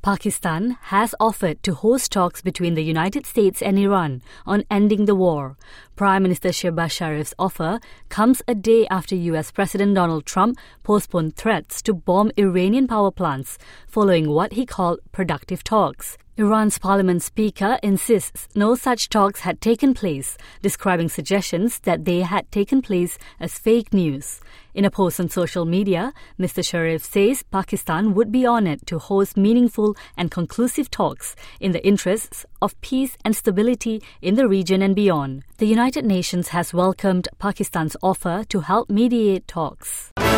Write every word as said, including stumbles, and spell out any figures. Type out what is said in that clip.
Pakistan has offered to host talks between the United States and Iran on ending the war. Prime Minister Shehbaz Sharif's offer comes a day after U S President Donald Trump postponed threats to bomb Iranian power plants following what he called productive talks. Iran's parliament speaker insists no such talks had taken place, describing suggestions that they had taken place as fake news. In a post on social media, Mister Sharif says Pakistan would be honored to host meaningful and conclusive talks in the interests of peace and stability in the region and beyond. The United Nations has welcomed Pakistan's offer to help mediate talks.